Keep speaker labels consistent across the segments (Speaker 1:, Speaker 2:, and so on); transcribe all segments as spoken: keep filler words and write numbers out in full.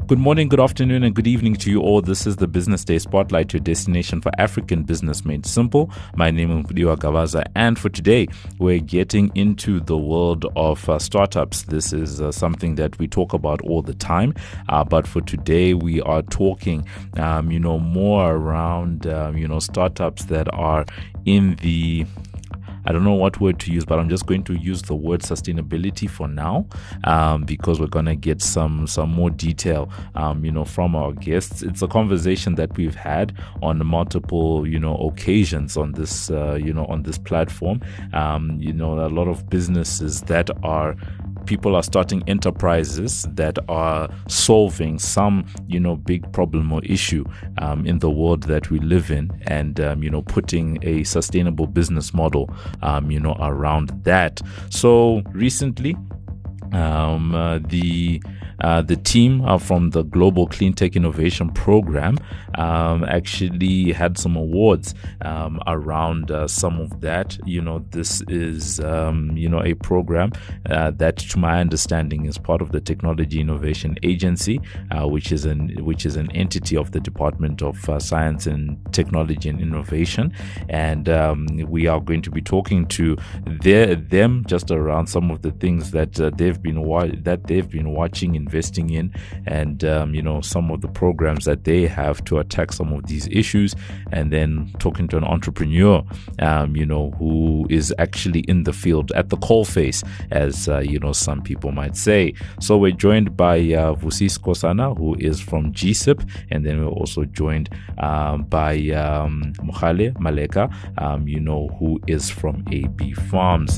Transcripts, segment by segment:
Speaker 1: Good morning, good afternoon, and good evening to you all. This is the Business Day Spotlight, your destination for African business made simple. My name is Mudiwa Gavaza, and for today, we're getting into the world of uh, startups. This is uh, something that we talk about all the time, uh, but for today, we are talking, um, you know, more around, um, you know, startups that are in the I don't know what word to use, but I'm just going to use the word sustainability for now, um, because we're going to get some some more detail, um, you know, from our guests. It's a conversation that we've had on multiple, you know, occasions on this, uh, you know, on this platform. Um, you know, a lot of businesses that are People are starting enterprises that are solving some, you know, big problem or issue um, in the world that we live in, and um, you know, putting a sustainable business model, um, you know, around that. So recently, um, uh, the Uh, the team uh, from the Global Clean Tech Innovation Program um, actually had some awards um, around uh, some of that. You know, this is, um, you know, a program uh, that, to my understanding, is part of the Technology Innovation Agency, uh, which is an which is an entity of the Department of uh, Science and Technology and Innovation. And um, we are going to be talking to their, them just around some of the things that uh, they've been wa- that they've been watching in investing in, and um, you know, some of the programs that they have to attack some of these issues, and then talking to an entrepreneur, um, you know, who is actually in the field at the coalface, as uh, you know, some people might say. So we're joined by uh, Vusi Skosana, who is from G S I P, and then we're also joined um, by um, Mohale Maleka, um, you know, who is from A B Farms.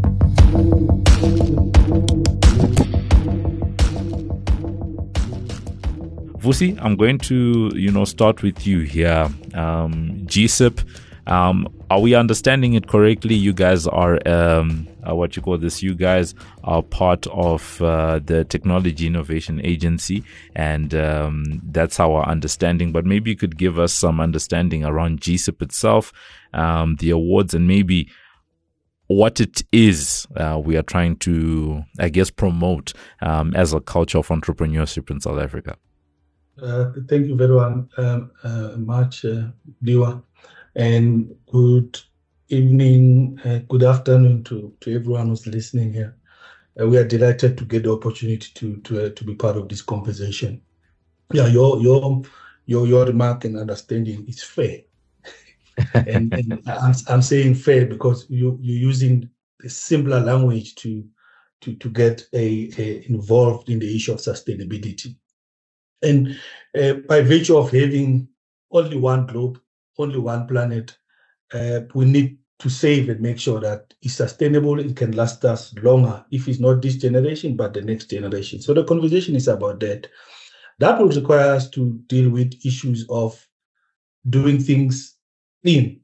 Speaker 1: Vusi, I'm going to, you know, start with you here. Um, G S I P, um, are we understanding it correctly? You guys are, um, uh, what you call this, you guys are part of uh, the Technology Innovation Agency, and um, that's our understanding. But maybe you could give us some understanding around G S I P itself, um, the awards, and maybe what it is uh, we are trying to, I guess, promote um, as a culture of entrepreneurship in South Africa.
Speaker 2: Uh, thank you very um, uh, much, uh, Diwa, and good evening, uh, good afternoon to, to everyone who's listening here. Uh, we are delighted to get the opportunity to to uh, to be part of this conversation. Yeah, your your your your remark and understanding is fair, and, and I'm I'm saying fair because you you're using a simpler language to to to get a, a involved in the issue of sustainability. And uh, by virtue of having only one globe, only one planet, uh, we need to save and make sure that it's sustainable, it can last us longer, if it's not this generation, but the next generation. So the conversation is about that. That will require us to deal with issues of doing things clean,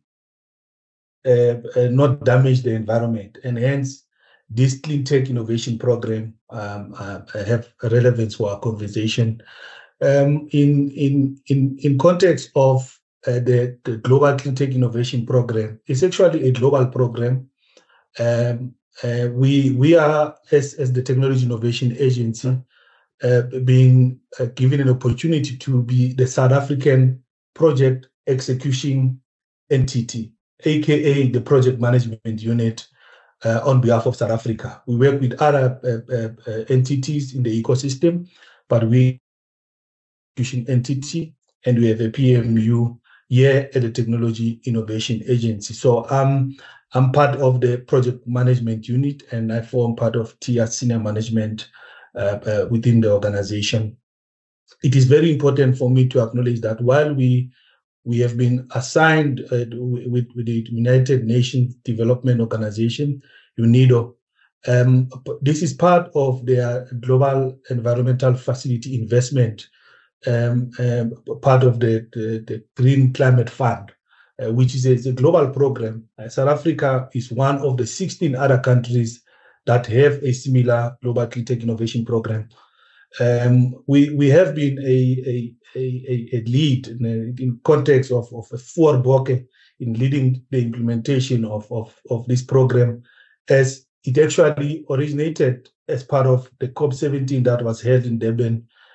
Speaker 2: uh, uh, not damage the environment. And hence, this Clean Tech Innovation Program um, uh, have relevance for our conversation. Um, in in in in context of uh, the, the Global Clean Tech Innovation Program, it's actually a global program. Um, uh, we we are as as the Technology Innovation Agency uh, being uh, given an opportunity to be the South African project execution entity, aka the project management unit uh, on behalf of South Africa. We work with other uh, uh, uh, entities in the ecosystem, but we entity, and we have a P M U here at the Technology Innovation Agency. So um, I'm part of the project management unit, and I form part of T I A senior management uh, uh, within the organization. It is very important for me to acknowledge that while we we have been assigned uh, with, with the United Nations Development Organization, UNIDO, um, this is part of their Global Environmental Facility Investment, Um, um, part of the, the, the Green Climate Fund, uh, which is a, is a global program. Uh, South Africa is one of the sixteen other countries that have a similar Global Clean Tech Innovation Program. Um, we we have been a a, a, a lead in, a, in context of, of a Voorbokke in leading the implementation of, of, of this program, as it actually originated as part of the COP seventeen that was held in Durban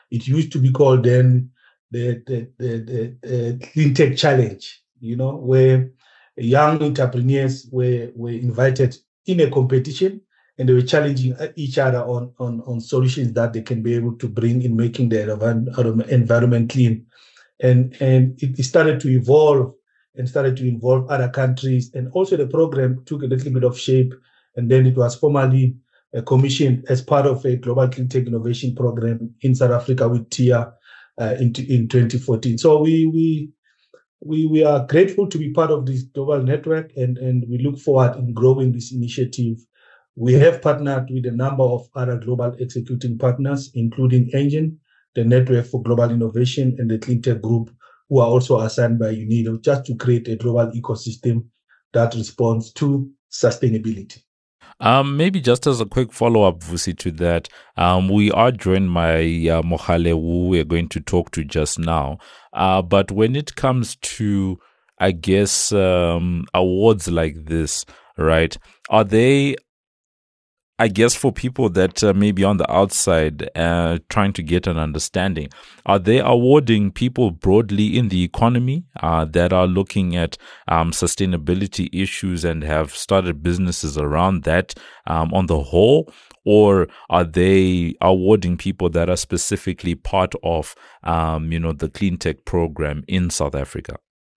Speaker 2: It used to be called then the, the, the, the, the Clean Tech Challenge, you know, where young entrepreneurs were, were invited in a competition, and they were challenging each other on, on, on solutions that they can be able to bring in making the environment clean. And, and it started to evolve and started to involve other countries. And also the program took a little bit of shape, and then it was formally uh, commissioned as part of a global clean tech innovation program in South Africa with T I A uh, in, in twenty fourteen. So we, we, we, we are grateful to be part of this global network, and, and we look forward in growing this initiative. We have partnered with a number of other global executing partners, including Engine, the Network for Global Innovation, and the Clean Tech Group, who are also assigned by UNIDO, just to create a global ecosystem that responds to sustainability.
Speaker 1: Um, maybe just as a quick follow-up, Vusi, to that, um, we are joined by uh, Mohale, who we're going to talk to just now. Uh, but when it comes to, I guess, um, awards like this, right, are they, I guess, for people that uh, may be on the outside uh, trying to get an understanding, are they awarding people broadly in the economy uh, that are looking at um, sustainability issues and have started businesses around that um, on the whole? Or are they awarding people that are specifically part of, um, you know, the Clean Tech program in South Africa?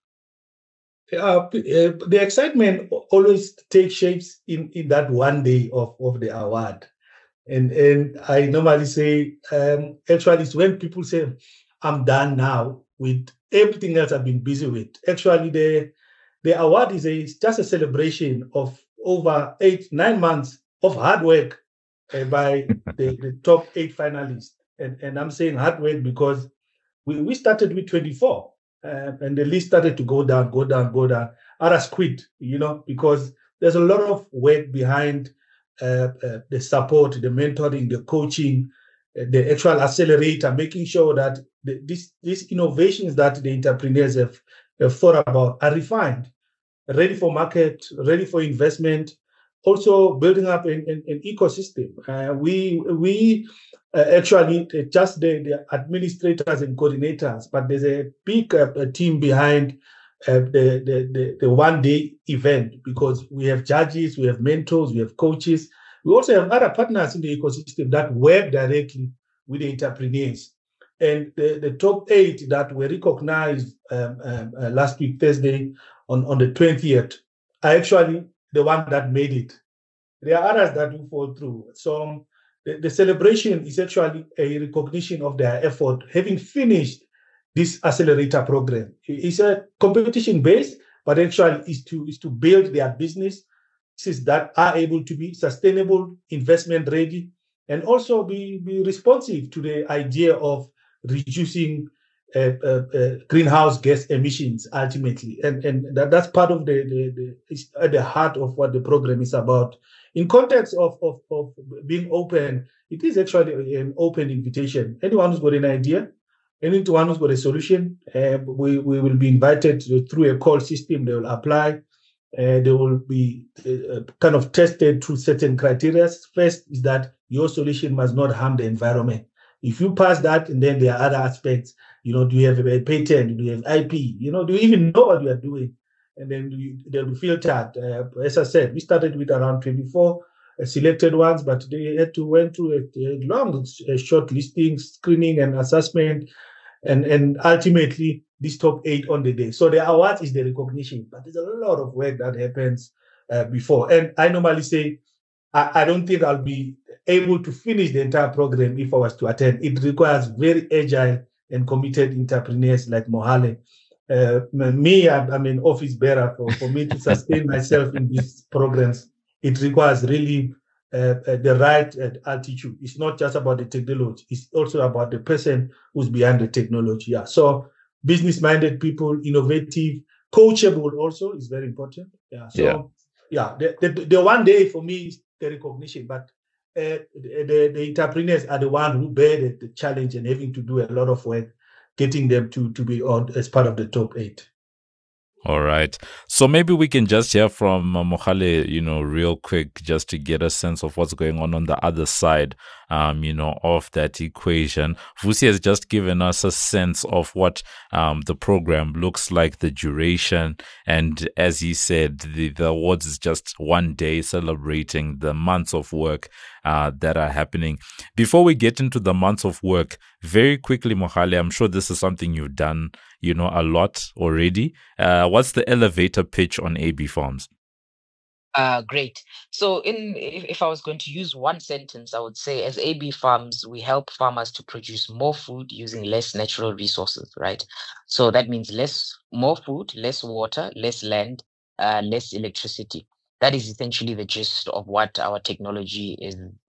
Speaker 2: Uh, the excitement always takes shapes in, in that one day of, of the award. And and I normally say, um, actually, it's when people say, I'm done now with everything else I've been busy with. Actually, the, the award is a, it's just a celebration of over eight, nine months of hard work uh, by the, the top eight finalists. And, and I'm saying hard work because we, we started with twenty-four. Uh, and the list started to go down, go down, go down. Others quit, you know, because there's a lot of work behind uh, uh, the support, the mentoring, the coaching, uh, the actual accelerator, making sure that the, this, these innovations that the entrepreneurs have, have thought about are refined, ready for market, ready for investment, also building up an, an, an ecosystem. Uh, we we uh, actually uh, just the, the administrators and coordinators, but there's a big uh, a team behind uh, the, the, the, the one-day event, because we have judges, we have mentors, we have coaches. We also have other partners in the ecosystem that work directly with the entrepreneurs. And the, the top eight that were recognized um, um, uh, last week, Thursday, on, on the twentieth, are actually the one that made it. There are others that will fall through. So um, the, the celebration is actually a recognition of their effort, having finished this accelerator program. It's a competition based, but actually is to is to build their businesses that are able to be sustainable, investment ready, and also be, be responsive to the idea of reducing uh, uh, uh, greenhouse gas emissions ultimately. And, and that, that's part of the, the, the is at the heart of what the program is about. In context of, of, of being open, it is actually an open invitation. Anyone who's got an idea, anyone who's got a solution, uh, we, we will be invited to, through a call system. They will apply. Uh, they will be uh, kind of tested through certain criteria. First is that your solution must not harm the environment. If you pass that, and then there are other aspects, you know, do you have a patent? Do you have I P? You know, do you even know what you are doing? And then you, they'll be filtered. Uh, as I said, we started with around twenty-four uh, selected ones, but they had to went through a, a long, a short listing, screening, and assessment, and and ultimately this top eight on the day. So the award is the recognition, but there's a lot of work that happens uh, before. And I normally say, I, I don't think I'll be able to finish the entire program if I was to attend. It requires very agile and committed entrepreneurs like Mohale. Uh, me, I'm, I'm an office bearer. For, for me to sustain myself in these programs, it requires really uh, uh, the right uh, attitude. It's not just about the technology. It's also about the person who's behind the technology. Yeah. So business-minded people, innovative, coachable also is very important. Yeah. So yeah, yeah the, the, the one day for me is the recognition, but Uh, the, the entrepreneurs are the one who bear the, the challenge and having to do a lot of work, getting them to, to be on as part of the top eight.
Speaker 1: All right. So maybe we can just hear from uh, Mohale, you know, real quick, just to get a sense of what's going on on the other side, um, you know, of that equation. Vusi has just given us a sense of what um, the program looks like, the duration. And as he said, the, the awards is just one day celebrating the months of work uh, that are happening. Before we get into the months of work, very quickly, Mohale, I'm sure this is something you've done, you know, a lot already. Uh, what's the elevator pitch on A B Farms?
Speaker 3: Uh, great. So, in if, if I was going to use one sentence, I would say, as A B Farms, we help farmers to produce more food using less natural resources, right? So that means less, more food, less water, less land, uh, less electricity. That is essentially the gist of what our technology is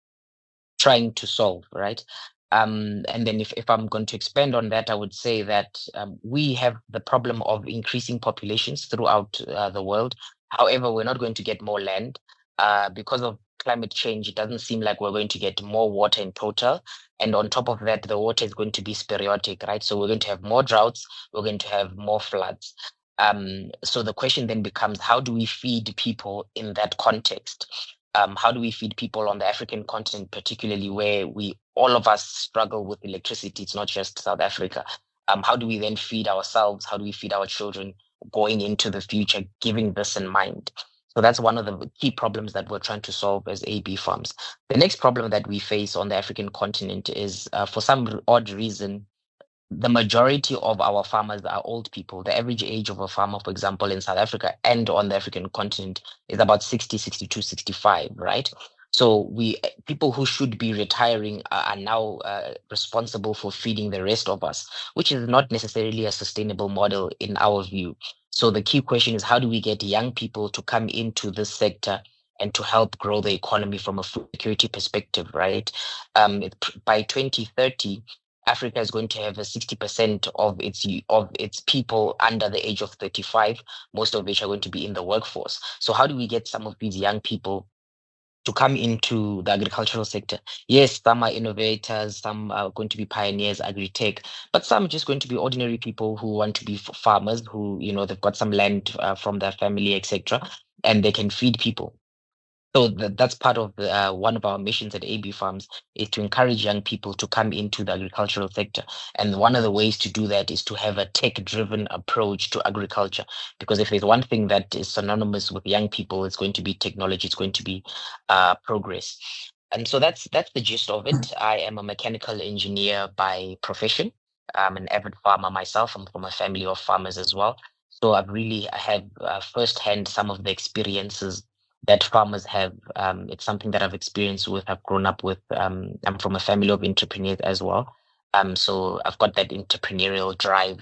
Speaker 3: trying to solve, right? Um, and then if, if I'm going to expand on that, I would say that um, we have the problem of increasing populations throughout uh, the world. However, we're not going to get more land uh, because of climate change. It doesn't seem like we're going to get more water in total. And on top of that, the water is going to be sporadic, right? So we're going to have more droughts. We're going to have more floods. Um, so the question then becomes, how do we feed people in that context? Um, how do we feed people on the African continent, particularly where we all of us struggle with electricity? It's not just South Africa. Um, how do we then feed ourselves? How do we feed our children going into the future, giving this in mind? So that's one of the key problems that we're trying to solve as A B Farms. The next problem that we face on the African continent is, uh, for some odd reason, the majority of our farmers are old people. The average age of a farmer, for example, in South Africa and on the African continent is about sixty, sixty-two, sixty-five, right? So we people who should be retiring are, are now uh, responsible for feeding the rest of us, which is not necessarily a sustainable model in our view. So the key question is, how do we get young people to come into this sector and to help grow the economy from a food security perspective, right? Um, it, by twenty thirty, Africa is going to have a sixty percent of its of its people under the age of thirty-five, most of which are going to be in the workforce. So how do we get some of these young people to come into the agricultural sector? Yes, some are innovators, some are going to be pioneers, agri-tech, but some are just going to be ordinary people who want to be farmers, who, you know, they've got some land uh, from their family, et cetera, and they can feed people. So that, that's part of the, uh, one of our missions at A B Farms is to encourage young people to come into the agricultural sector. And one of the ways to do that is to have a tech-driven approach to agriculture. Because if there's one thing that is synonymous with young people, it's going to be technology, it's going to be uh, progress. And so that's that's the gist of it. I am a mechanical engineer by profession. I'm an avid farmer myself. I'm from a family of farmers as well. So I've really I have uh, firsthand some of the experiences that farmers have. Um, it's something that I've experienced with, I've grown up with. Um, I'm from a family of entrepreneurs as well. Um, so I've got that entrepreneurial drive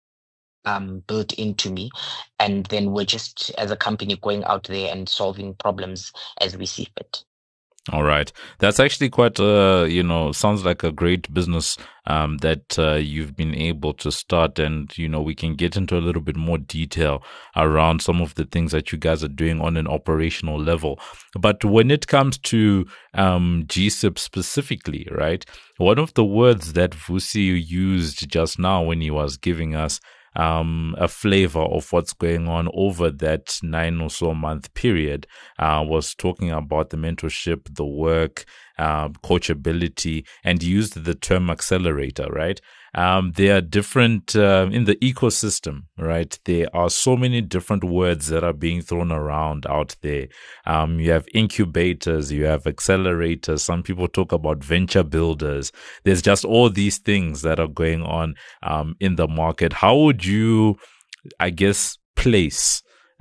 Speaker 3: um, built into me. And then we're just, as a company, going out there and solving problems as we see fit.
Speaker 1: All right. That's actually quite, uh, you know, sounds like a great business um, that uh, you've been able to start. And, you know, we can get into a little bit more detail around some of the things that you guys are doing on an operational level. But when it comes to um, G S I P specifically, right, one of the words that Vusi used just now when he was giving us Um, a flavor of what's going on over that nine or so month period, uh, was talking about the mentorship, the work, uh, coachability, and used the term accelerator, right? Um, there are different, uh, in the ecosystem, right? There are so many different words that are being thrown around out there. Um, you have incubators, you have accelerators. Some people talk about venture builders. There's just all these things that are going on, um, in the market. How would you, I guess, place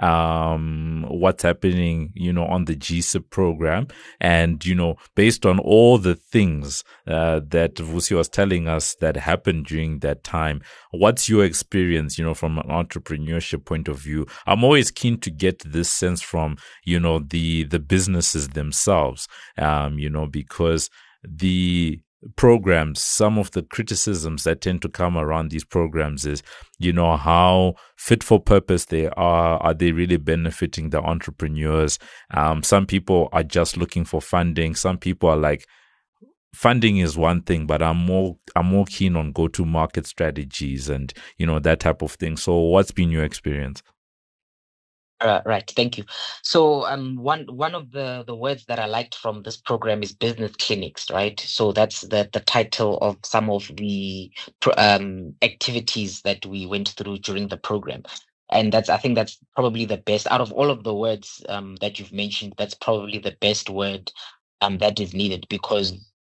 Speaker 1: um what's happening, you know, on the G S I P program, and, you know, based on all the things uh, that Vusi was telling us that happened during that time, what's your experience, you know, from an entrepreneurship point of view? I'm always keen to get this sense from, you know, the the businesses themselves, um you know, because the programs, some of the criticisms that tend to come around these programs is, you know, how fit for purpose they are. Are they really benefiting the entrepreneurs? Um, some people are just looking for funding. Some people are like, funding is one thing, but I'm more, I'm more keen on go-to market strategies and, you know, that type of thing. So what's been your experience?
Speaker 3: Uh, right, thank you. So, um, one one of the the words that I liked from this program is business clinics, right? So that's the the title of some of the pro- um activities that we went through during the program, and that's I think that's probably the best out of all of the words um that you've mentioned. That's probably the best word um that is needed because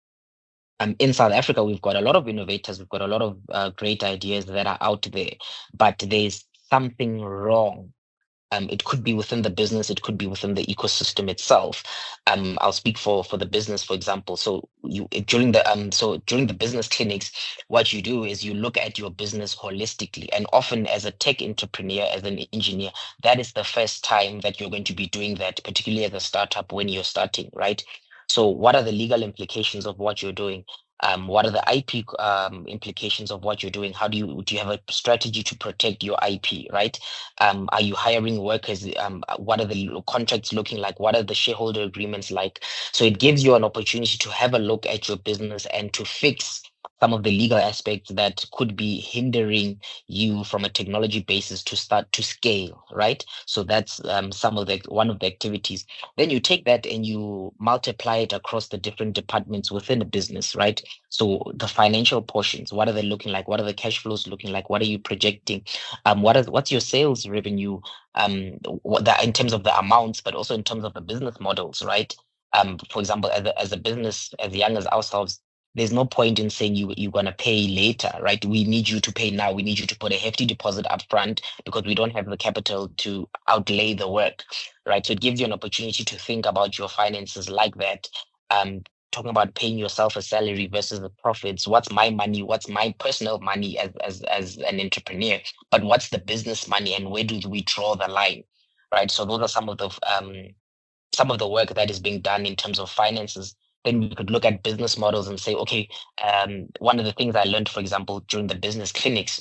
Speaker 3: um in South Africa we've got a lot of innovators, we've got a lot of uh, great ideas that are out there, but there's something wrong. Um, it could be within the business, it could be within the ecosystem itself. Um, I'll speak for for the business, for example. So you during the um so during the business clinics, what you do is you look at your business holistically. And often as a tech entrepreneur, as an engineer, that is the first time that you're going to be doing that, particularly as a startup when you're starting, right? So what are the legal implications of what you're doing? Um, what are the I P um, implications of what you're doing? How do you do you have a strategy to protect your I P, right? Um, are you hiring workers? Um, what are the contracts looking like? What are the shareholder agreements like? So it gives you an opportunity to have a look at your business and to fix some of the legal aspects that could be hindering you from a technology basis to start to scale, right? So that's um, some of the one of the activities. Then you take that and you multiply it across the different departments within the business, right? So the financial portions, what are they looking like? What are the cash flows looking like? What are you projecting? Um, what is what's your sales revenue? Um, what the, in terms of the amounts, but also in terms of the business models, right? Um, for example, as a, as a business as young as ourselves, there's no point in saying you you're gonna pay later, right? We need you to pay now. We need you to put a hefty deposit up front because we don't have the capital to outlay the work, right? So it gives you an opportunity to think about your finances like that. Um, talking about paying yourself a salary versus the profits. What's my money? What's my personal money as as as an entrepreneur? But what's the business money, and where do we draw the line, right? So those are some of the um some of the work that is being done in terms of finances. Then we could look at business models and say, okay, um, one of the things I learned, for example, during the business clinics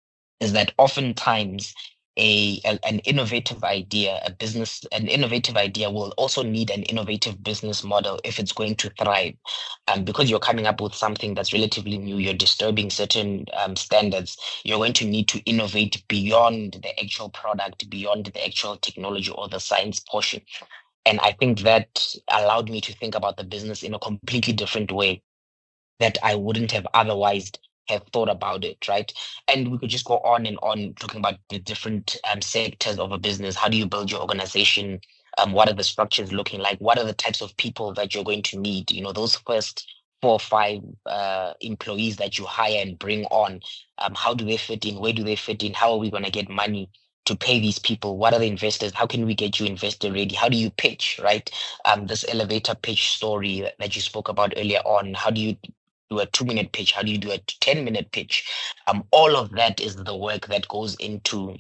Speaker 3: is that oftentimes a, a an innovative idea, a business, an innovative idea will also need an innovative business model if it's going to thrive. Um, because you're coming up with something that's relatively new, you're disturbing certain um, standards, you're going to need to innovate beyond the actual product, beyond the actual technology or the science portion. And I think that allowed me to think about the business in a completely different way that I wouldn't have otherwise have thought about it, right? And we could just go on and on talking about the different um, sectors of a business. How do you build your organization? Um, what are the structures looking like? What are the types of people that you're going to need? You know, those first four or five uh, employees that you hire and bring on, um, how do they fit in? Where do they fit in? How are we going to get money to pay these people? What are the investors? How can we get you investor ready? How do you pitch, right? Um, this elevator pitch story that, that you spoke about earlier on, how do you do a two minute pitch? How do you do a ten minute pitch? Um, all of that is the work that goes into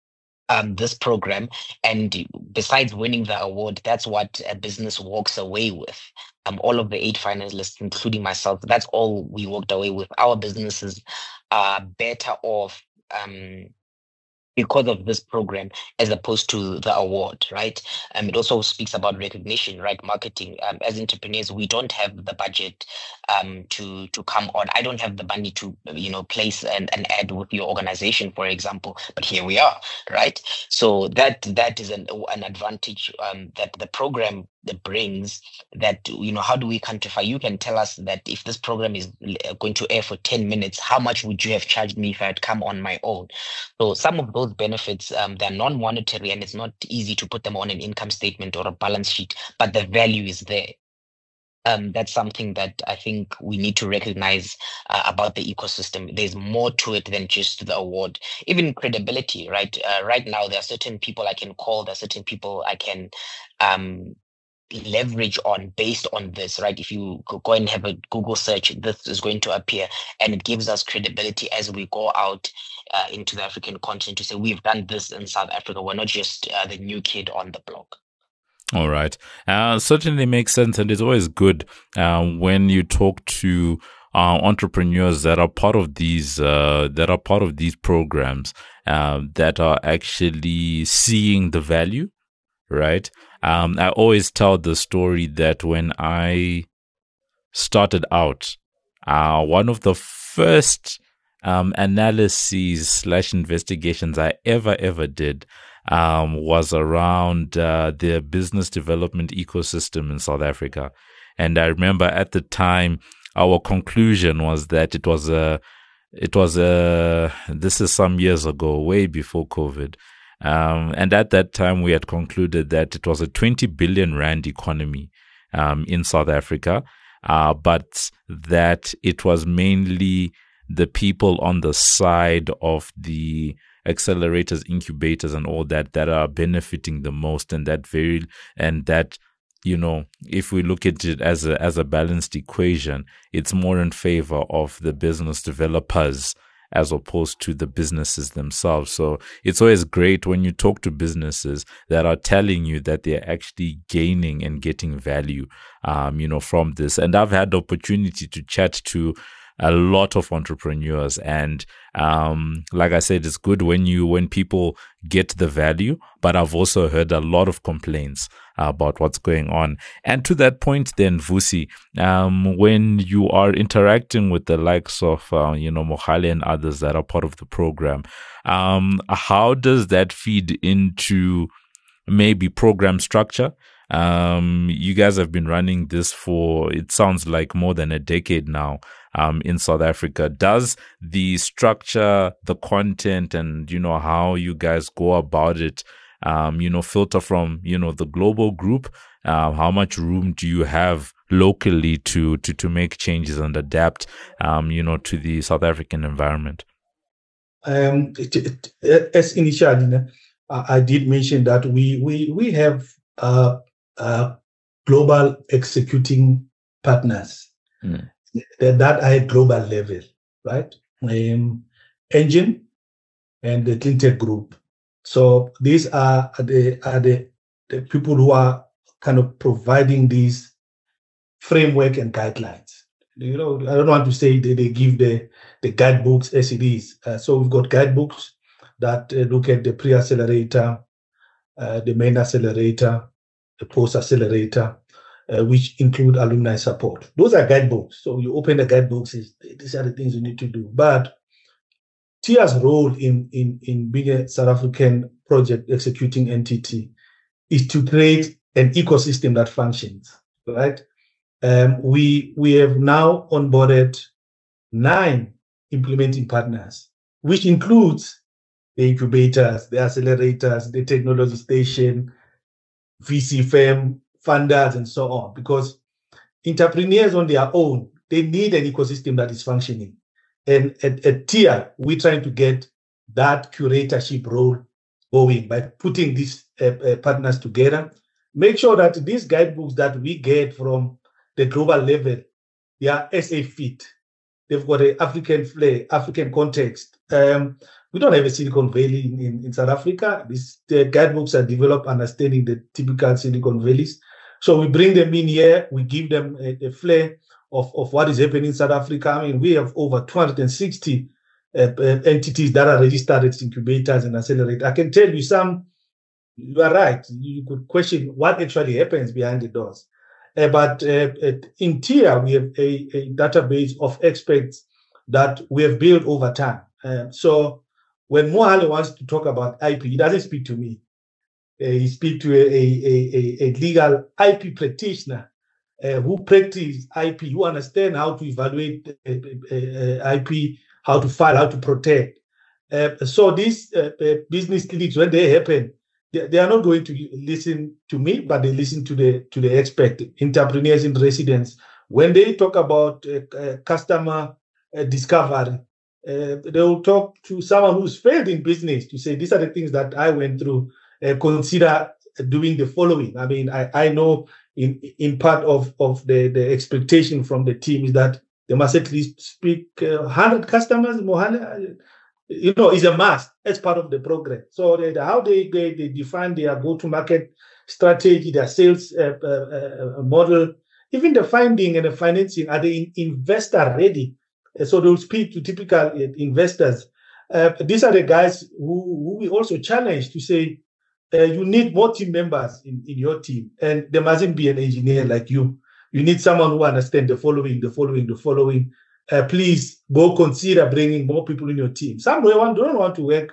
Speaker 3: um, this program. And besides winning the award, that's what a business walks away with. Um, all of the eight finalists, including myself, that's all we walked away with. Our businesses are better off um, because of this program as opposed to the award, right? Um, it also speaks about recognition, right? Marketing. Um, as entrepreneurs, we don't have the budget um, to to come on. I don't have the money to, you know, place an, an ad with your organization, for example. But here we are, right? So that that is an an advantage um, that the program that brings. That, you know, how do we quantify? You can tell us that if this program is going to air for ten minutes, how much would you have charged me if I had come on my own? So some of those benefits, um, they're non-monetary, and it's not easy to put them on an income statement or a balance sheet, but the value is there. Um, that's something that I think we need to recognize uh, about the ecosystem. There's more to it than just the award. Even credibility, right? Uh, right now, there are certain people I can call, there are certain people I can um, leverage on based on this, right? If you go and have a Google search, this is going to appear, and it gives us credibility as we go out uh, into the African continent to say we've done this in South Africa. We're not just uh, the new kid on the block.
Speaker 1: All right. Uh, certainly makes sense. And it's always good uh, when you talk to uh, entrepreneurs that are part of these, uh, that are part of these programs uh, that are actually seeing the value, right? Um, I always tell the story that when I started out, uh, one of the first um, analyses slash investigations I ever, ever did um, was around uh, the business development ecosystem in South Africa. And I remember at the time, our conclusion was that it was a, it was a, this is some years ago, way before COVID. Um, and at that time, we had concluded that it was a twenty billion rand economy um, in South Africa, uh, but that it was mainly the people on the side of the accelerators, incubators, and all that that are benefiting the most, and that very and that you know, if we look at it as a as a balanced equation, it's more in favor of the business developers as opposed to the businesses themselves. So it's always great when you talk to businesses that are telling you that they're actually gaining and getting value, um, you know, from this. And I've had the opportunity to chat to a lot of entrepreneurs, and um, like I said, it's good when you when people get the value. But I've also heard a lot of complaints about what's going on. And to that point, then Vusi, um, when you are interacting with the likes of uh, you know Mohale and others that are part of the program, um, how does that feed into maybe program structure? Um, you guys have been running this for, it sounds like, more than a decade now, um, in South Africa. Does the structure, the content, and, you know, how you guys go about it, um, you know, filter from, you know, the global group? Uh, how much room do you have locally to, to, to make changes and adapt, um, you know, to the South African environment?
Speaker 2: Um, it, it, as initially, I did mention that we, we, we have, uh, Uh, global executing partners mm. that, that are at global level, right? Um, Engine and the Cleantech Group. So these are the are the, the people who are kind of providing these framework and guidelines. You know, I don't want to say that they give the the guidebooks as it is. Uh, so we've got guidebooks that uh, look at the pre-accelerator, uh, the main accelerator, the post-accelerator, uh, which include alumni support. Those are guidebooks. So you open the guidebooks, these are the things you need to do. But T I A's role in, in, in being a South African project executing entity is to create an ecosystem that functions, right? Um, we, we have now onboarded nine implementing partners, which includes the incubators, the accelerators, the technology station, V C firm, funders, and so on, because entrepreneurs on their own, they need an ecosystem that is functioning. And at, at T I A, we're trying to get that curatorship role going by putting these uh, uh, partners together. Make sure that these guidebooks that we get from the global level, they are S A fit. They've got an African flair, African context. Um, We don't have a Silicon Valley in, in, in South Africa. These the guidebooks are developed understanding the typical Silicon Valleys. So we bring them in here. We give them a, a flair of, of what is happening in South Africa. I mean, we have over two hundred sixty uh, uh, entities that are registered as incubators and accelerators. I can tell you some, you are right. You could question what actually happens behind the doors. Uh, but uh, in T I A, we have a, a database of experts that we have built over time. Uh, so when Mohale wants to talk about I P, he doesn't speak to me. Uh, he speaks to a, a, a, a legal I P practitioner uh, who practice I P, who understand how to evaluate uh, uh, I P, how to file, how to protect. Uh, so these uh, uh, business clinics, when they happen, they, they are not going to listen to me, but they listen to the to the expert, entrepreneurs in residence. When they talk about uh, uh, customer uh, discovery, Uh, they will talk to someone who's failed in business to say, these are the things that I went through. Uh, consider doing the following. I mean, I, I know in in part of, of the, the expectation from the team is that they must at least speak uh, one hundred customers. Mohale, you know, is a must as part of the program. So they, how they, they, they define their go-to-market strategy, their sales uh, uh, uh, model, even the funding and the financing, are they investor ready? So they'll speak to typical investors. Uh, these are the guys who, who we also challenge to say, uh, you need more team members in, in your team. And there mustn't be an engineer like you. You need someone who understands the following, the following, the following. Uh, please go consider bringing more people in your team. Some don't want to work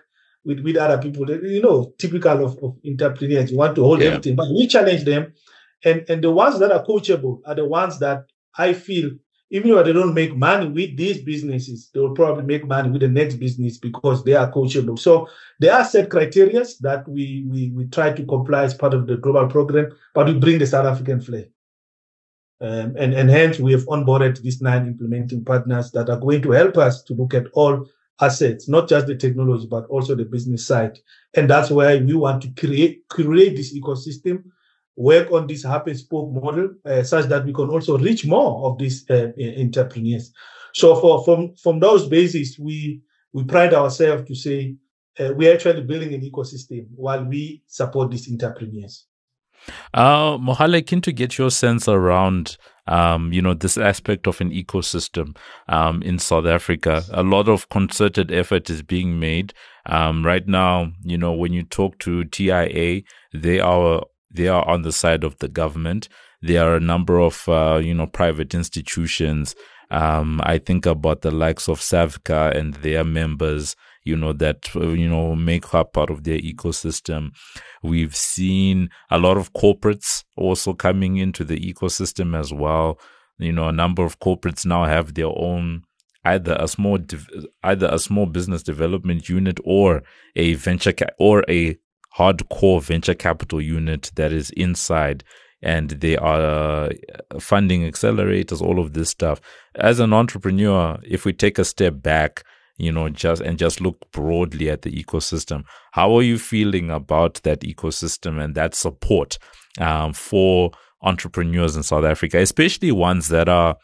Speaker 2: with, with other people. You know, typical of, of entrepreneurs, you want to hold
Speaker 1: Yeah.
Speaker 2: everything, but we challenge them. And, and the ones that are coachable are the ones that I feel, even though they don't make money with these businesses, they will probably make money with the next business because they are coachable. So there are set criteria that we, we, we try to comply as part of the global program, but we bring the South African flair. Um, and, and hence we have onboarded these nine implementing partners that are going to help us to look at all assets, not just the technology, but also the business side. And that's why we want to create, create this ecosystem, work on this hub and spoke model, uh, such that we can also reach more of these uh, entrepreneurs. So for, from, from those bases, we, we pride ourselves to say uh, we're actually building an ecosystem while we support these entrepreneurs.
Speaker 1: Uh, Mohale, keen to get your sense around, um, you know, this aspect of an ecosystem um, in South Africa. A lot of concerted effort is being made. Um, right now, you know, when you talk to T I A, they are they are on the side of the government. There are a number of, uh, you know, private institutions. Um, I think about the likes of SAVCA and their members, you know, that, uh, you know, make up part of their ecosystem. We've seen a lot of corporates also coming into the ecosystem as well. You know, a number of corporates now have their own, either a small, either a small business development unit or a venture ca- or a hardcore venture capital unit that is inside, and they are uh, funding accelerators, all of this stuff. As an entrepreneur, if we take a step back, you know, just and just look broadly at the ecosystem, how are you feeling about that ecosystem and that support um, for entrepreneurs in South Africa, especially ones that are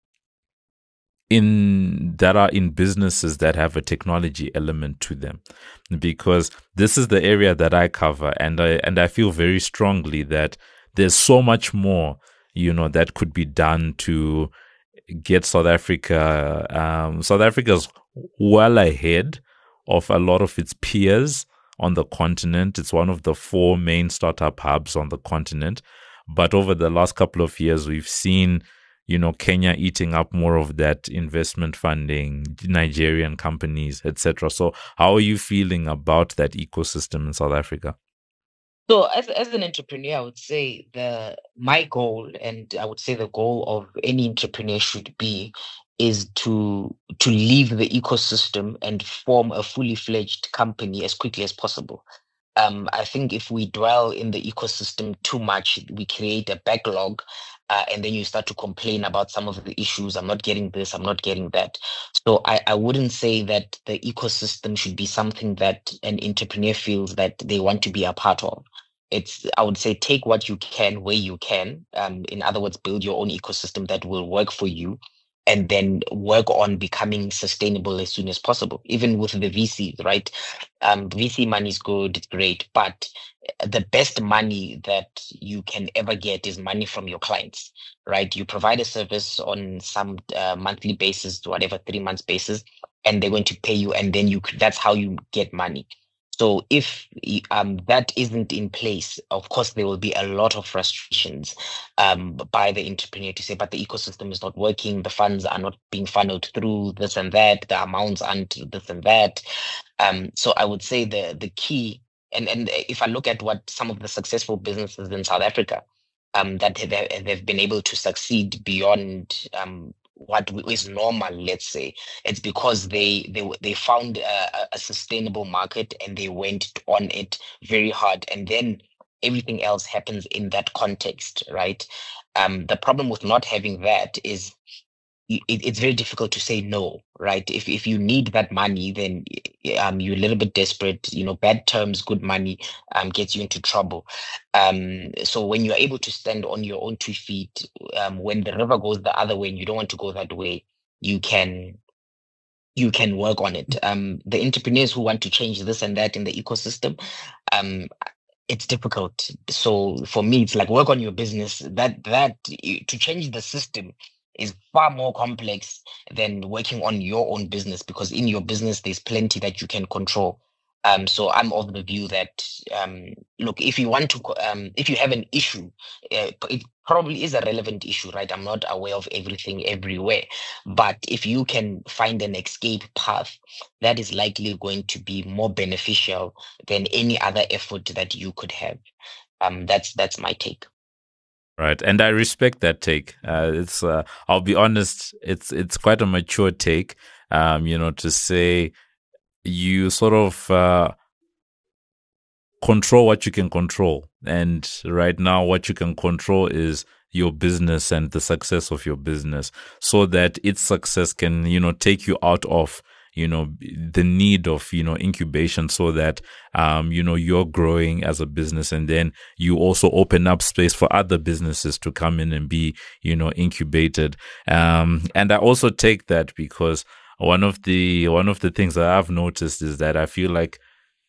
Speaker 1: in that are in businesses that have a technology element to them? Because this is the area that I cover, and I and I feel very strongly that there's so much more, you know, that could be done to get South Africa. Um, South Africa's well ahead of a lot of its peers on the continent. It's one of the four main startup hubs on the continent. But over the last couple of years, we've seen, you know, Kenya eating up more of that investment funding, Nigerian companies, et cetera. So how are you feeling about that ecosystem in South Africa?
Speaker 3: So as as an entrepreneur, I would say the my goal, and I would say the goal of any entrepreneur should be, is to to leave the ecosystem and form a fully fledged company as quickly as possible. Um, I think if we dwell in the ecosystem too much, we create a backlog, uh, and then you start to complain about some of the issues. I'm not getting this, I'm not getting that. So I, I wouldn't say that the ecosystem should be something that an entrepreneur feels that they want to be a part of. It's, I would say, take what you can where you can. Um, in other words, build your own ecosystem that will work for you, and then work on becoming sustainable as soon as possible. Even with the V Cs, right? Um, V C money is good, it's great, but the best money that you can ever get is money from your clients, right? You provide a service on some uh, monthly basis, whatever, three months basis, and they're going to pay you, and then you that's how you get money. So if um, that isn't in place, of course, there will be a lot of frustrations um, by the entrepreneur to say, but the ecosystem is not working, the funds are not being funneled through this and that, the amounts aren't this and that. Um, so I would say the the key, and, and if I look at what some of the successful businesses in South Africa um, that have, they've been able to succeed beyond um, what is normal, let's say, it's because they they they found a, a sustainable market and they went on it very hard, and then everything else happens in that context, right? Um, the problem with not having that is it, it's very difficult to say no, right? If if you need that money, then um you're a little bit desperate. You know, bad terms, good money um gets you into trouble. Um, so when you're able to stand on your own two feet, um, when the river goes the other way and you don't want to go that way, you can you can work on it. Um, the entrepreneurs who want to change this and that in the ecosystem, um, it's difficult. So for me, it's like work on your business. That that to change the system is far more complex than working on your own business, because in your business there's plenty that you can control. Um, so I'm of the view that, um, look, if you want to, um, if you have an issue, uh, it probably is a relevant issue, right? I'm not aware of everything everywhere, but if you can find an escape path, that is likely going to be more beneficial than any other effort that you could have. Um, that's that's my take.
Speaker 1: Right, and I respect that take. Uh, it's, uh, I'll be honest, it's it's quite a mature take. Um, you know, to say you sort of uh, control what you can control, and right now, what you can control is your business and the success of your business, so that its success can, you know, take you out of, you know, the need of, you know, incubation, so that, um, you know, you're growing as a business, and then you also open up space for other businesses to come in and be, you know, incubated. Um, and I also take that because one of the, one of the things that I've noticed is that I feel like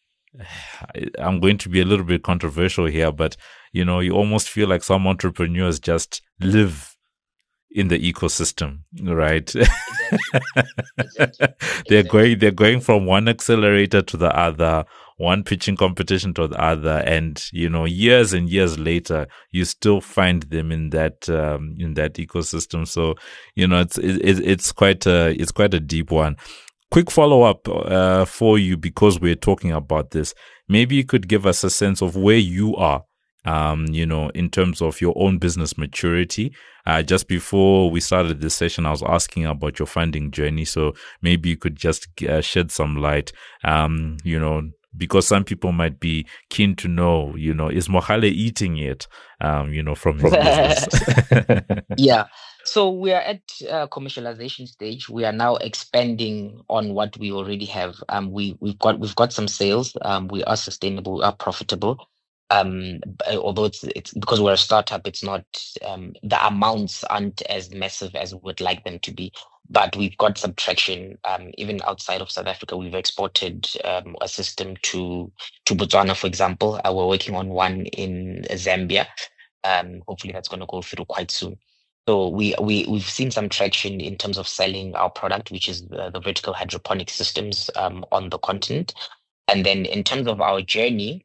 Speaker 1: I'm going to be a little bit controversial here, but, you know, you almost feel like some entrepreneurs just live in the ecosystem, right?
Speaker 3: Exactly. Exactly.
Speaker 1: they're
Speaker 3: Exactly.
Speaker 1: going, they're going from one accelerator to the other, one pitching competition to the other, and, you know, years and years later, you still find them in that um, in that ecosystem. So, you know, it's it, it's quite a it's quite a deep one. Quick follow up uh, for you, because we're talking about this. Maybe you could give us a sense of where you are, um, you know, in terms of your own business maturity. Uh, just before we started this session, I was asking about your funding journey. So maybe you could just uh, shed some light, um, you know, because some people might be keen to know, you know, is Mohale eating yet, um, you know, from his business?
Speaker 3: Yeah. So we are at uh, commercialization stage. We are now expanding on what we already have. Um, we we've got we've got some sales. Um, we are sustainable. We are profitable. Um, b- although it's it's because we're a startup, it's not um the amounts aren't as massive as we would like them to be. But we've got some traction. Um, even outside of South Africa, we've exported um a system to to Botswana, for example. Uh, we're working on one in Zambia. Um, hopefully that's going to go through quite soon. So we we we've seen some traction in terms of selling our product, which is the, the vertical hydroponic systems um, on the continent. And then in terms of our journey,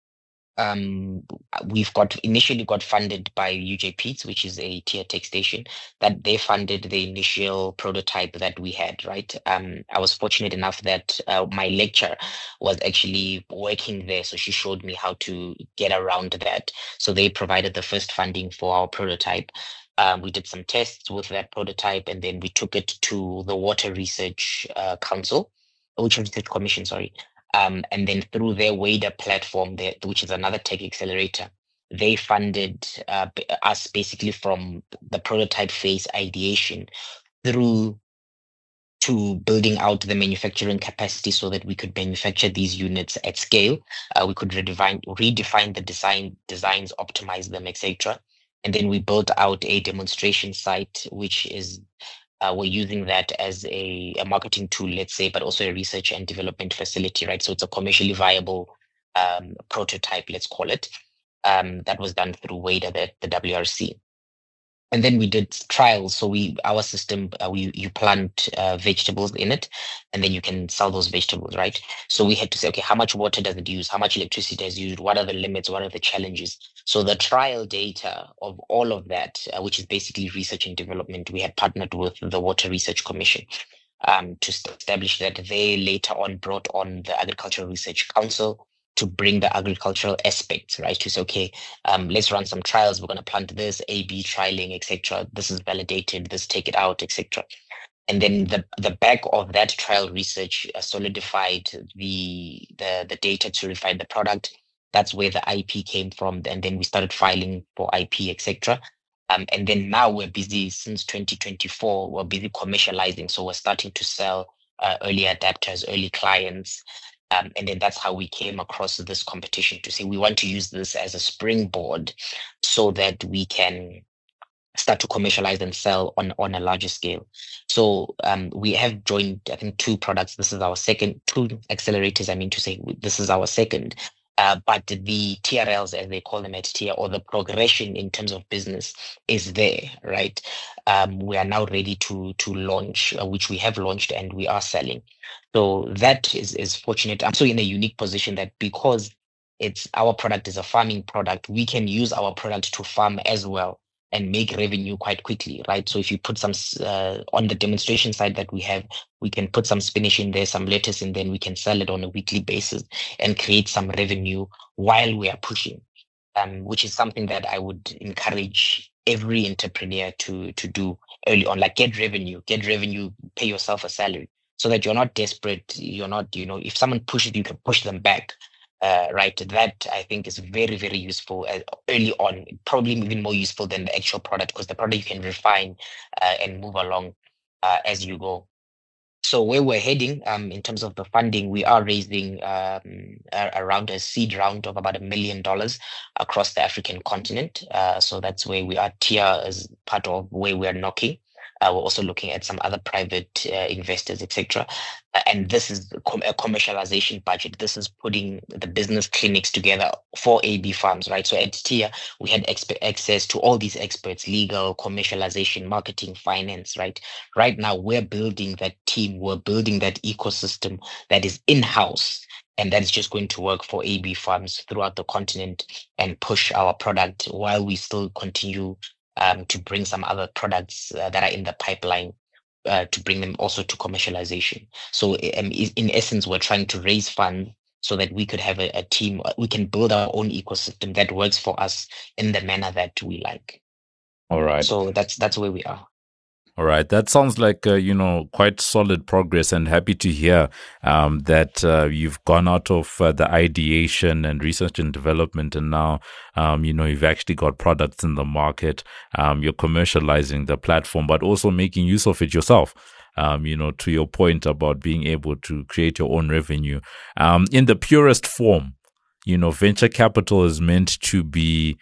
Speaker 3: um, we've got initially got funded by U J Peats, which is a tier tech station, that they funded the initial prototype that we had, right? Um, I was fortunate enough that uh, my lecturer was actually working there, so she showed me how to get around that. So they provided the first funding for our prototype. Um, we did some tests with that prototype, and then we took it to the Water Research uh, Council, Water Research Commission, sorry. Um, and then through their WADA platform, there, which is another tech accelerator, they funded uh, b- us basically from the prototype phase ideation through to building out the manufacturing capacity so that we could manufacture these units at scale. Uh, we could redefine redefine the design designs, optimize them, et cetera. And then we built out a demonstration site, which is uh, we're using that as a, a marketing tool, let's say, but also a research and development facility, right? So it's a commercially viable um, prototype, let's call it. Um, that was done through WADA, the, the W R C. And then we did trials. So we our system, uh, we you plant uh, vegetables in it, and then you can sell those vegetables, right? So we had to say, okay, how much water does it use? How much electricity does it use? What are the limits? What are the challenges? So the trial data of all of that, uh, which is basically research and development, we had partnered with the Water Research Commission um, to establish that. They later on brought on the Agricultural Research Council to bring the agricultural aspects, right? To say, okay, um, let's run some trials. We're going to plant this, A B trialing, et cetera. This is validated. This take it out, et cetera. And then the the back of that trial research uh, solidified the the the data to refine the product. That's where the I P came from, and then we started filing for I P, et cetera. Um, and then now we're busy since twenty twenty-four. We're busy commercializing, so we're starting to sell uh, early adapters, early clients. Um, and then that's how we came across this competition to say we want to use this as a springboard so that we can start to commercialize and sell on, on a larger scale. So um, we have joined, I think, two products. This is our second, two accelerators, I mean to say, this is our second. Uh, but the T R Ls, as they call them at T I A, or the progression in terms of business is there, right? Um, we are now ready to to launch, uh, which we have launched and we are selling. So that is is fortunate. I'm so in a unique position that because it's our product is a farming product, we can use our product to farm as well and make revenue quite quickly, right? So if you put some uh, on the demonstration side that we have, we can put some spinach in there, some lettuce in there, and we can sell it on a weekly basis and create some revenue while we are pushing, um, which is something that I would encourage every entrepreneur to to do early on. Like get revenue, get revenue, pay yourself a salary so that you're not desperate. You're not, you know, if someone pushes you, can push them back. Uh, right, that I think is very, very useful uh, early on, probably even more useful than the actual product, because the product you can refine uh, and move along uh, as you go. So where we're heading um, in terms of the funding, we are raising um, a- around a seed round of about a million dollars across the African continent. Uh, so that's where we are. T I A as part of where we are knocking. Uh, we're also looking at some other private uh, investors, et cetera. Uh, and this is com- a commercialization budget. This is putting the business clinics together for A B farms, right? So at T I A, we had exp- access to all these experts: legal, commercialization, marketing, finance, right? Right now, we're building that team, we're building that ecosystem that is in-house, and that is just going to work for A B farms throughout the continent and push our product while we still continue um, to bring some other products uh, that are in the pipeline uh, to bring them also to commercialization. So um, i- in essence, we're trying to raise funds so that we could have a, a team, uh, we can build our own ecosystem that works for us in the manner that we like.
Speaker 1: All right.
Speaker 3: So that's that's where we are.
Speaker 1: All right. That sounds like, uh, you know, quite solid progress, and happy to hear um, that uh, you've gone out of uh, the ideation and research and development, and now, um, you know, you've actually got products in the market. Um, you're commercializing the platform, but also making use of it yourself. Um, you know, to your point about being able to create your own revenue. Um, in the purest form, you know, venture capital is meant to be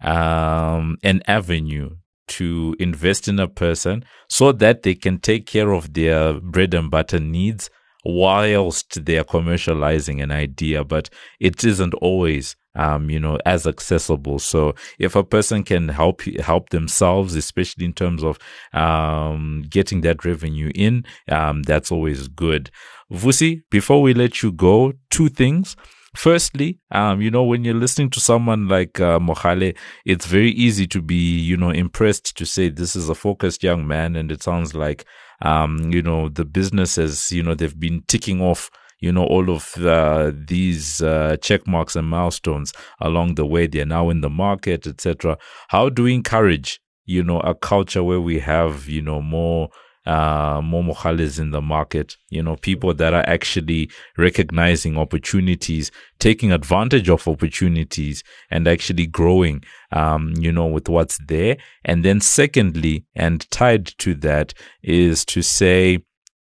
Speaker 1: um, an avenue to invest in a person so that they can take care of their bread and butter needs whilst they are commercializing an idea, but it isn't always um, you know, as accessible. So if a person can help help themselves, especially in terms of um, getting that revenue in, um, that's always good. Vusi, before we let you go, two things. Firstly, um, you know, when you're listening to someone like uh, Mohale, it's very easy to be, you know, impressed to say this is a focused young man, and it sounds like, um, you know, the businesses, you know, they've been ticking off, you know, all of uh, these uh, check marks and milestones along the way. They're now in the market, et cetera. How do we encourage, you know, a culture where we have, you know, more uh, more Mohales in the market, you know, people that are actually recognizing opportunities, taking advantage of opportunities, and actually growing, um, you know, with what's there. And then secondly, and tied to that, is to say,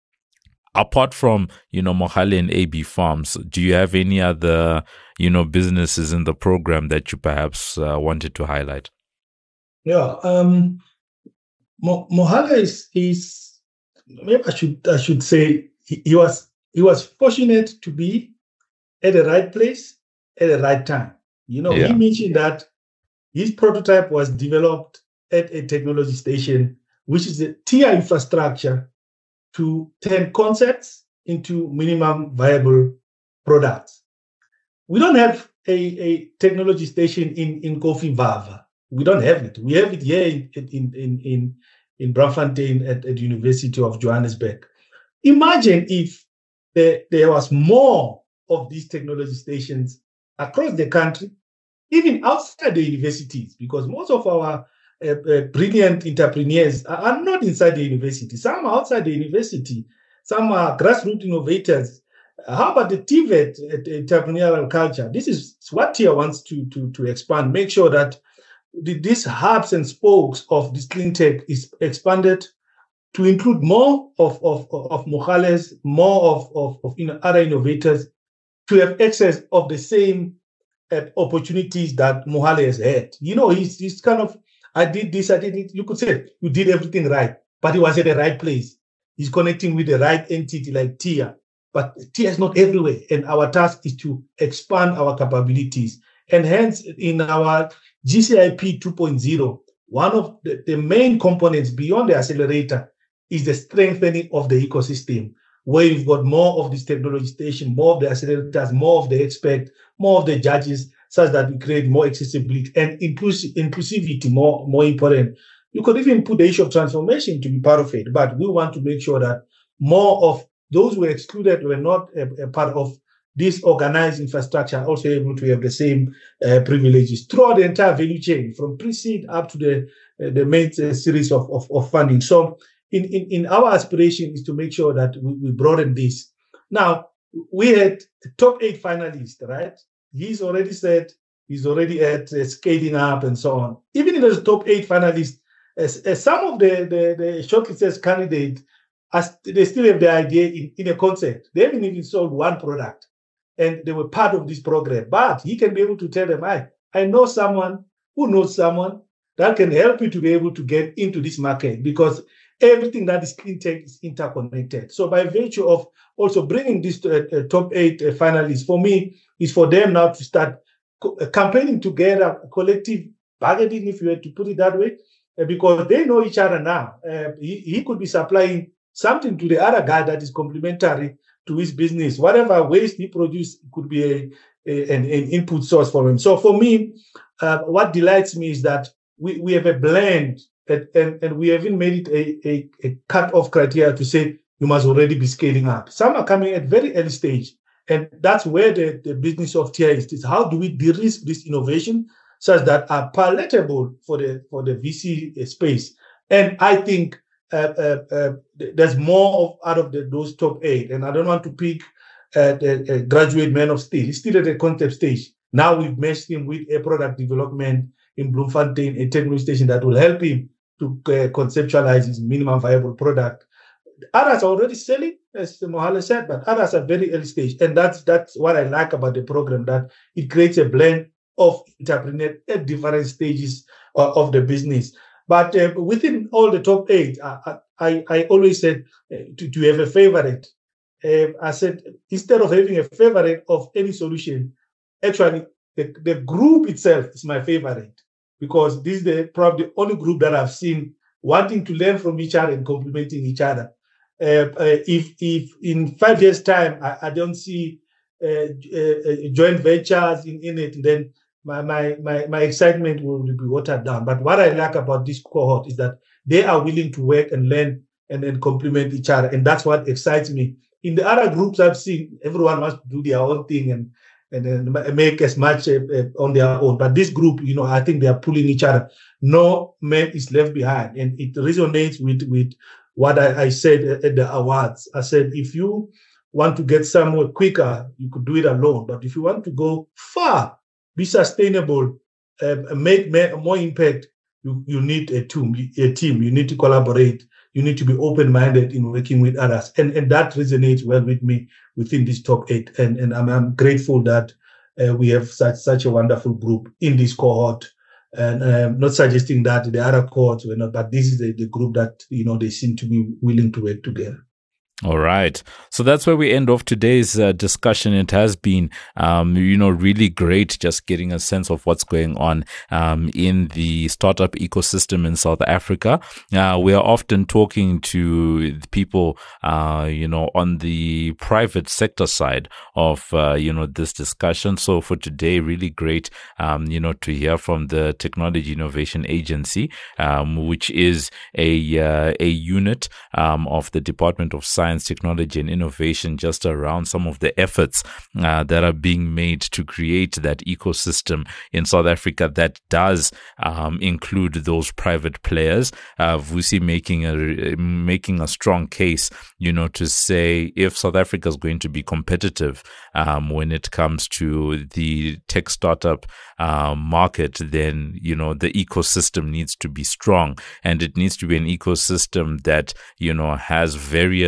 Speaker 1: apart from, you know, Mohale and A B Farms, do you have any other, you know, businesses in the program that you perhaps uh, wanted to highlight?
Speaker 2: Yeah, um, Mo- Mohale is, is maybe I should I should say he, he was he was fortunate to be at the right place at the right time. You know,
Speaker 1: Yeah.
Speaker 2: he mentioned that his prototype was developed at a technology station, which is a T I A infrastructure to turn concepts into minimum viable products. We don't have a, a technology station in, in Kofi Vava. We don't have it. We have it here in in in in, in Braamfontein at, at University of Johannesburg. Imagine if there, there was more of these technology stations across the country, even outside the universities, because most of our uh, uh, brilliant entrepreneurs are, are not inside the university. Some are outside the university. Some are grassroots innovators. How about the T V E T, uh, entrepreneurial culture? This is what T I A wants to, to, to expand, make sure that the, these hubs and spokes of this clean tech is expanded to include more of, of, of Mohales, more of, of, of you know, other innovators, to have access of the same uh, opportunities that Mohale has had. You know, he's, he's kind of, I did this, I did it. You could say you did everything right, but he was at the right place. He's connecting with the right entity like T I A. but T I is not everywhere. And our task is to expand our capabilities. And hence, in our G C I P two point oh, one of the, the main components beyond the accelerator is the strengthening of the ecosystem, where you've got more of this technology station, more of the accelerators, more of the experts, more of the judges, such that we create more accessibility and inclusive, inclusivity, more, more important. You could even put the issue of transformation to be part of it, but we want to make sure that more of those who were excluded were not a, a part of this organized infrastructure, also able to have the same uh, privileges throughout the entire value chain, from pre-seed up to the uh, the main uh, series of, of, of funding. So in, in, in our aspiration is to make sure that we, we broaden this. Now, we had the top eight finalists, right? He's already said he's already at uh, scaling up and so on. Even in those top eight finalists, as, as some of the, the, the shortlisted candidates, as they still have the idea in, in a concept. They haven't even sold one product, and they were part of this program. But he can be able to tell them, I, I know someone who knows someone that can help you to be able to get into this market, because everything that is clean tech is interconnected. So by virtue of also bringing this to, uh, top eight uh, finalists, for me, is for them now to start co- uh, campaigning together, collective bargaining, if you were to put it that way, uh, because they know each other now. Uh, he, he could be supplying something to the other guy that is complementary to his business. Whatever waste he produces could be a, a, an, an input source for him. So for me, uh, what delights me is that we, we have a blend, and, and, and we haven't made it a, a, a cut-off criteria to say you must already be scaling up. Some are coming at very early stage, and that's where the, the business of T I is. Is how do we de-risk this innovation such that are palatable for the for the V C space? And I think Uh, uh, uh, there's more of, out of the, those top eight, and I don't want to pick uh, the uh, graduate man of steel. He's still at the concept stage. Now we've matched him with a product development in Bloemfontein, a technology station that will help him to uh, conceptualize his minimum viable product. Others are already selling, as Mohale said, but others are very early stage, and that's that's what I like about the program, that it creates a blend of entrepreneurs at different stages uh, of the business. But uh, within all the top eight, I, I, I always said uh, to, to have a favorite. Uh, I said, instead of having a favorite of any solution, actually, the, the group itself is my favorite, because this is the, probably the only group that I've seen wanting to learn from each other and complementing each other. Uh, uh, if, if in five years' time, I, I don't see uh, uh, joint ventures in, in it, then My, my my my excitement will be watered down. But what I like about this cohort is that they are willing to work and learn and then complement each other. And that's what excites me. In the other groups I've seen, everyone wants to do their own thing and and then make as much uh, uh, on their own. But this group, you know, I think they are pulling each other. No man is left behind. And it resonates with, with what I, I said at the awards. I said, if you want to get somewhere quicker, you could do it alone. But if you want to go far, be sustainable, uh, make more impact, you, you need a team, a team. You need to collaborate. You need to be open-minded in working with others. And, and that resonates well with me within this top eight. And, and I'm, I'm grateful that uh, we have such, such a wonderful group in this cohort. And I'm not suggesting that the other cohorts were not, but this is the, the group that, you know, they seem to be willing to work together.
Speaker 1: All right. So that's where we end off today's uh, discussion. It has been, um, you know, really great just getting a sense of what's going on um, in the startup ecosystem in South Africa. Uh, we are often talking to people, uh, you know, on the private sector side of, uh, you know, this discussion. So for today, really great, um, you know, to hear from the Technology Innovation Agency, um, which is a, uh, a unit um, of the Department of Science, Technology and Innovation, just around some of the efforts uh, that are being made to create that ecosystem in South Africa that does um, include those private players. Uh, Vusi making a making a strong case, you know, to say if South Africa is going to be competitive um, when it comes to the tech startup uh, market, then you know the ecosystem needs to be strong, and it needs to be an ecosystem that you know has various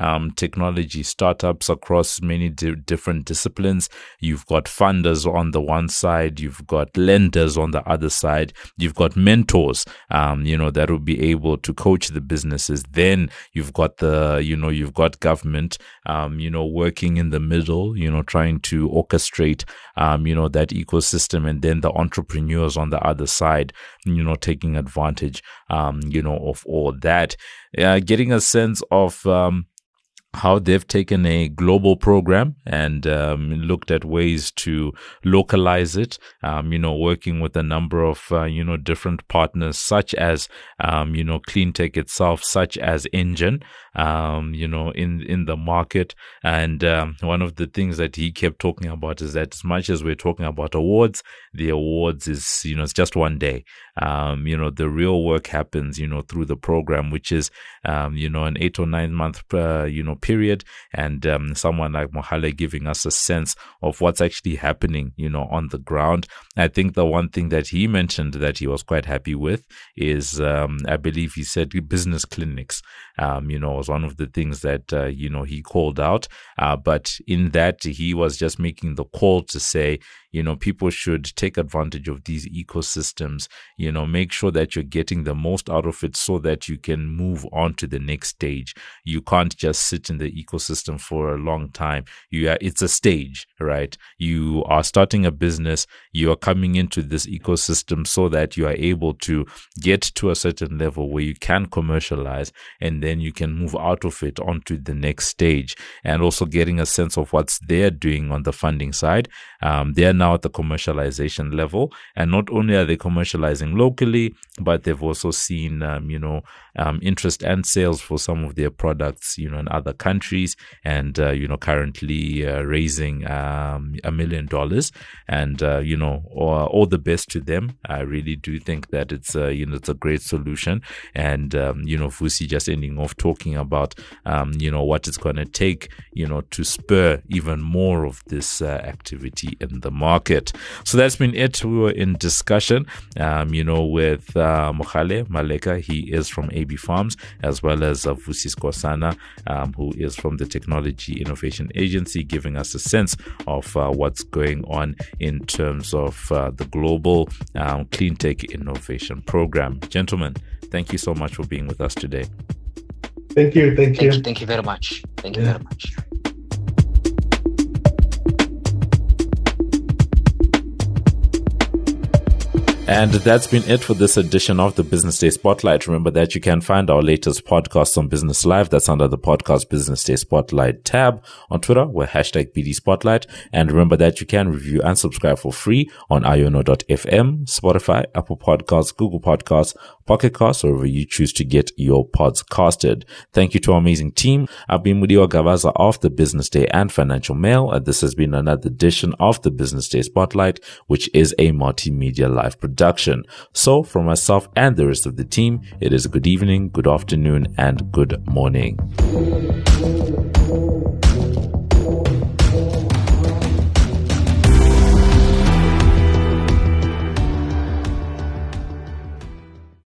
Speaker 1: um, technology startups across many di- different disciplines. You've got funders on the one side, you've got lenders on the other side, you've got mentors, um, you know, that will be able to coach the businesses. Then you've got the, you know, you've got government, um, you know, working in the middle, you know, trying to orchestrate, um, you know, that ecosystem, and then the entrepreneurs on the other side, you know, taking advantage, um, you know, of all that, uh, getting a sense of, um, how they've taken a global program and um, looked at ways to localize it, um, you know, working with a number of, uh, you know, different partners, such as, um, you know, Cleantech itself, such as Engen, um, you know, in, in the market. And um, one of the things that he kept talking about is that as much as we're talking about awards, the awards is, you know, it's just one day. Um, you know, the real work happens, you know, through the program, which is, um, you know, an eight or nine month, uh, you know, period. And um, someone like Mohale giving us a sense of what's actually happening, you know, on the ground. I think the one thing that he mentioned that he was quite happy with is, um, I believe he said business clinics, um, you know, was one of the things that, uh, you know, he called out. Uh, but in that, he was just making the call to say, you know, people should take advantage of these ecosystems, you know, make sure that you're getting the most out of it so that you can move on to the next stage. You can't just sit in the ecosystem for a long time. You are, it's a stage, right? You are starting a business, you are coming into this ecosystem so that you are able to get to a certain level where you can commercialize, and then you can move out of it onto the next stage, and also getting a sense of what's they're doing on the funding side. Um, they're now at the commercialization level, and not only are they commercializing locally, but they've also seen, um, you know, um, interest and sales for some of their products, you know, in other countries, and, uh, you know, currently uh, raising um, a million dollars, and, uh, you know, all, all the best to them. I really do think that it's, uh, you know, it's a great solution. And, um, you know, Vusi just ending off talking about, um, you know, what it's going to take, you know, to spur even more of this uh, activity in the market. So that's been it. We were in discussion, um, you know, with uh, Mohale Maleka. He is from A B Farms, as well as uh, Vusi Skosana, um, who is from the Technology Innovation Agency, giving us a sense of uh, what's going on in terms of uh, the global um, clean tech innovation program. Gentlemen, thank you so much for being with us today.
Speaker 2: Thank you. Thank,
Speaker 3: thank
Speaker 2: you.
Speaker 3: you. Thank you very much. Thank you yeah. very much.
Speaker 1: And that's been it for this edition of the Business Day Spotlight. Remember that you can find our latest podcasts on Business Live. That's under the podcast Business Day Spotlight tab. On Twitter, we're hashtag B D Spotlight. And remember that you can review and subscribe for free on iono dot f m, Spotify, Apple Podcasts, Google Podcasts, Pocket Casts, or wherever you choose to get your pods casted. Thank you to our amazing team. I've been Mudiwa Gavaza of the Business Day and Financial Mail. And this has been another edition of the Business Day Spotlight, which is a multimedia live production. So from myself and the rest of the team, it is good evening, good afternoon, and good morning.